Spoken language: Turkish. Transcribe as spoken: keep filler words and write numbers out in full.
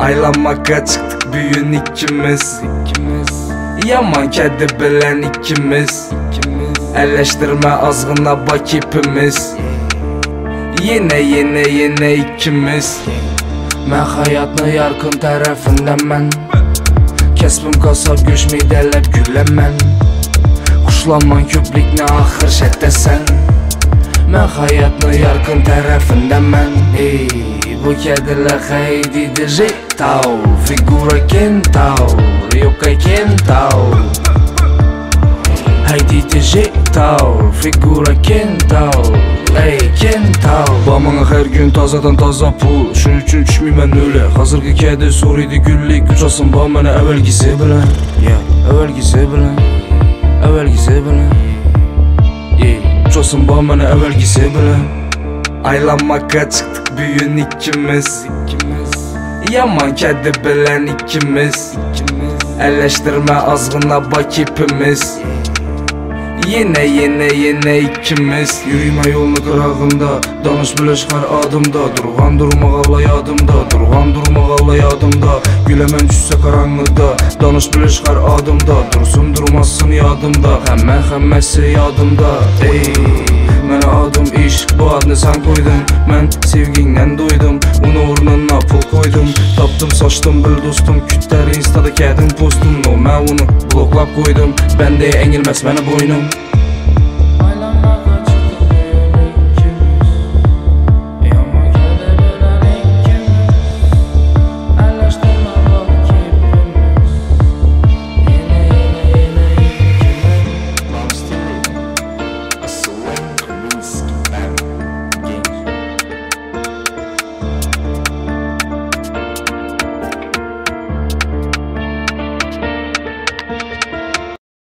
Aylanmakka çıktık büyün ikimiz, ikimiz. Yaman kedi bilen ikimiz, ikimiz. Elleştirme azgına bak ipimiz. Yine yine yine ikimiz. Ben hayatın yarkın tarafından ben. Kesbim kasap göçmeyi derlep gülemen. Kuşlanman köplikne ahır şeddesen. Ben hayatın yarkın tarafından ben. Hey, bu kediler haydidir jitao. Figura kentao, yoka kentao. Haydidir jitao, figura kentao. Ey kentao. Bamana her gün tazadan taza pul. Şun üçün düşmeymen öyle. Hazırki kedi soruydu güllik. Uçasın bamana evvelgisi bilen. Yeah, evvelgisi bilen. Evvelgisi bilen. Yeah, uçasın bamana evvelgisi bilen. Aylanmakka çıktık büyün ikimiz, ikimiz. Yaman kedi bilen ikimiz, ikimiz. Elleştirme azgına bak ipimiz. Yine yine yine ikimiz. Yürüyme yolunu kırağında. Danış bile çıkar adımda. Durgan durma qalla yadımda. Durgan durma qalla yadımda. Gülemen düşse karanlıkta. Danış bile çıkar adımda. Dursun durmasın yadımda. Hemen hemmesi yadımda. Ey, mene adım iş. Bu adını sen koydun. Ben sevginden doydum. Onu ornuna pul koydum. Taptım saçtım bil dostum. Kütler instada kedim postum. No, ben onu bloklap koydum. Ben de engilmez bana boynum.